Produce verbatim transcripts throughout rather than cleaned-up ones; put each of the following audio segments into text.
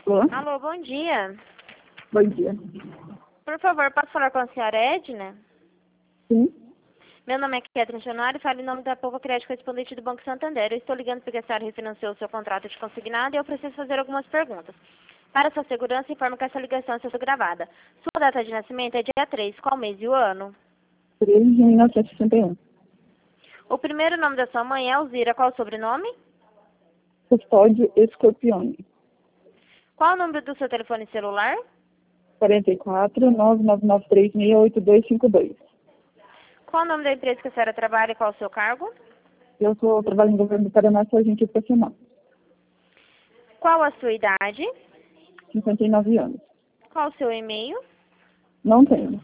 Alô? Alô, bom dia. Bom dia. Por favor, posso falar com a senhora Edna? Sim? Meu nome é Ketrin Januário e falo em nome da Povo Crédito Correspondente do Banco Santander. Eu estou ligando porque a senhora refinanciou o seu contrato de consignado e eu preciso fazer algumas perguntas. Para sua segurança, informo que essa ligação está sendo gravada. Sua data de nascimento é dia três. Qual mês e o ano? treze de mil novecentos e sessenta e um. O primeiro nome da sua mãe é Alzira. Qual o sobrenome? Custódio Escorpione. Qual o número do seu telefone celular? quarenta e quatro, nove nove nove três seis oito dois cinco dois. Qual o nome da empresa que a senhora trabalha e qual o seu cargo? Eu estou trabalhando no governo do Paraná, sou agente profissional. Qual a sua idade? cinquenta e nove anos. Qual o seu e-mail? Não tenho.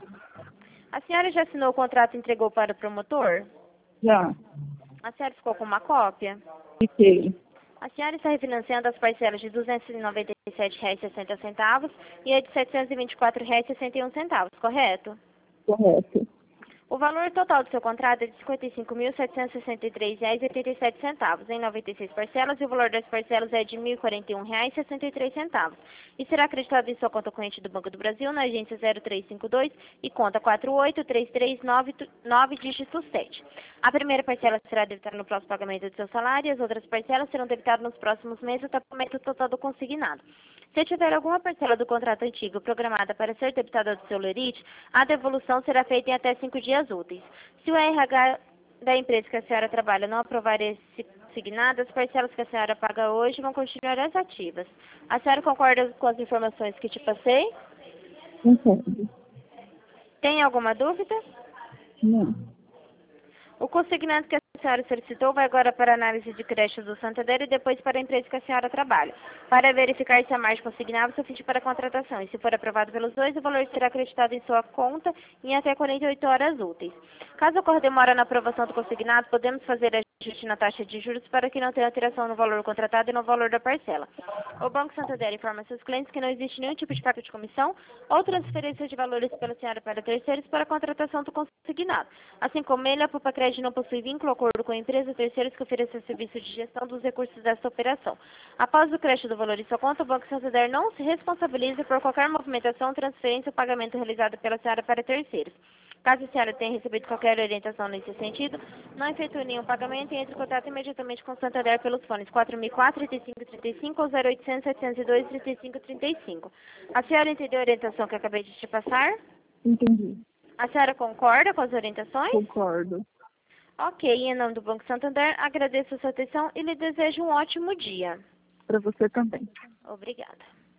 A senhora já assinou o contrato e entregou para o promotor? Já. A senhora ficou com uma cópia? Fiquei. A senhora está refinanciando as parcelas de duzentos e noventa e sete reais e sessenta centavos e a de setecentos e vinte e quatro reais e sessenta e um centavos, correto? Correto. O valor total do seu contrato é de cinquenta e cinco mil setecentos e sessenta e três reais e oitenta e sete centavos, em noventa e seis parcelas, e o valor das parcelas é de mil e quarenta e um reais e sessenta e três centavos. E será acreditado em sua conta corrente do Banco do Brasil, na agência zero três cinco dois e conta quatro oito três três nove nove, dígito sete. A primeira parcela será debitada no próximo pagamento do seu salário e as outras parcelas serão debitadas nos próximos meses até o pagamento total do consignado. Se tiver alguma parcela do contrato antigo programada para ser debitada do seu lerite, a devolução será feita em até cinco dias úteis. Se o R H da empresa que a senhora trabalha não aprovar esse consignado, as parcelas que a senhora paga hoje vão continuar as ativas. A senhora concorda com as informações que te passei? Concordo. Tem alguma dúvida? Não. O consignado que a senhora solicitou vai agora para a análise de crédito do Santander e depois para a empresa que a senhora trabalha, para verificar se a margem consignável é suficiente para a contratação. E se for aprovado pelos dois, o valor será acreditado em sua conta em até quarenta e oito horas úteis. Caso ocorra demora na aprovação do consignado, podemos fazer ajuste na taxa de juros para que não tenha alteração no valor contratado e no valor da parcela. O Banco Santander informa seus clientes que não existe nenhum tipo de pago de comissão ou transferência de valores pela senhora para terceiros para a contratação do consignado. Assim como ele, a Poupa Crédito não possui vínculo ou acordo com a empresa ou terceiros que ofereçam serviço de gestão dos recursos desta operação. Após o crédito do valor em sua conta, o Banco Santander não se responsabiliza por qualquer movimentação, transferência ou pagamento realizado pela senhora para terceiros. Caso a senhora tenha recebido qualquer orientação nesse sentido, não efetue nenhum pagamento e entre em contato imediatamente com o Santander pelos fones quatro mil e quatro, trinta e cinco trinta e cinco ou zero oitocentos, setecentos e dois, trinta e cinco trinta e cinco. A senhora entendeu a orientação que eu acabei de te passar? Entendi. A senhora concorda com as orientações? Concordo. Ok, em nome do Banco Santander, agradeço a sua atenção e lhe desejo um ótimo dia. Para você também. Obrigada.